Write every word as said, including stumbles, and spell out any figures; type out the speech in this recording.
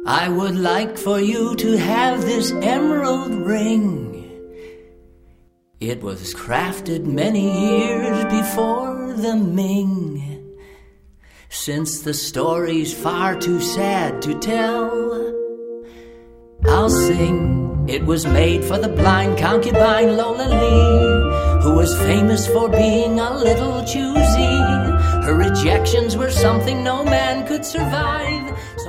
I would like for you to have this emerald ring. It was crafted many years before the Ming. Since the story's far too sad to tell, I'll sing. It was made for the blind concubine Lola Lee, who was famous for being a little choosy. Her rejections were something no man could survive. So